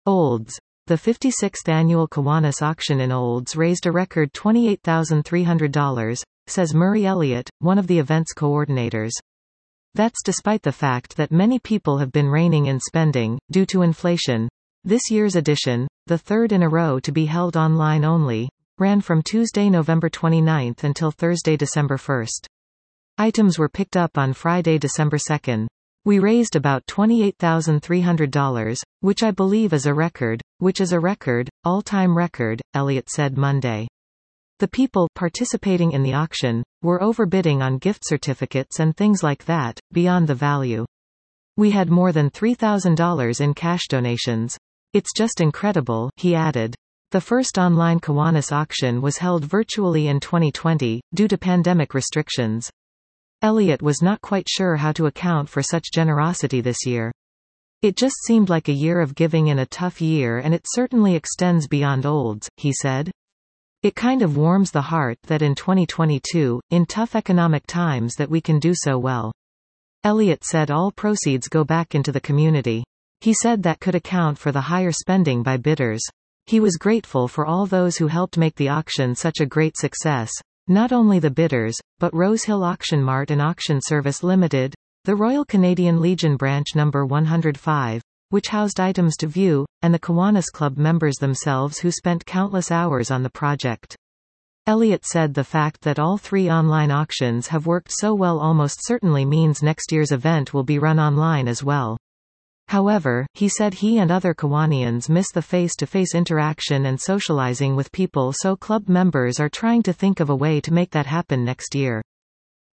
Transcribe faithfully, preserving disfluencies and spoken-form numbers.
Olds. The fifty-sixth annual Kiwanis auction in Olds raised a record twenty-eight thousand three hundred dollars, says Murray Elliott, one of the event's coordinators. That's despite the fact that many people have been reining in spending, due to inflation. This year's edition, the third in a row to be held online only, ran from Tuesday, November twenty-ninth until Thursday, December first. Items were picked up on Friday, December second. We raised about twenty-eight thousand three hundred dollars, which I believe is a record, which is a record, all-time record, Elliott said Monday. The people participating in the auction were overbidding on gift certificates and things like that, beyond the value. We had more than three thousand dollars in cash donations. It's just incredible, he added. The first online Kiwanis auction was held virtually in twenty twenty, due to pandemic restrictions. Elliott was not quite sure how to account for such generosity this year. It just seemed like a year of giving in a tough year, and it certainly extends beyond Olds, he said. It kind of warms the heart that in twenty twenty-two, in tough economic times, that we can do so well. Elliott said all proceeds go back into the community. He said that could account for the higher spending by bidders. He was grateful for all those who helped make the auction such a great success. Not only the bidders, but Rose Hill Auction Mart and Auction Service Limited, the Royal Canadian Legion Branch number one hundred five, which housed items to view, and the Kiwanis Club members themselves who spent countless hours on the project. Elliott said the fact that all three online auctions have worked so well almost certainly means next year's event will be run online as well. However, he said he and other Kiwanians miss the face-to-face interaction and socializing with people, so club members are trying to think of a way to make that happen next year.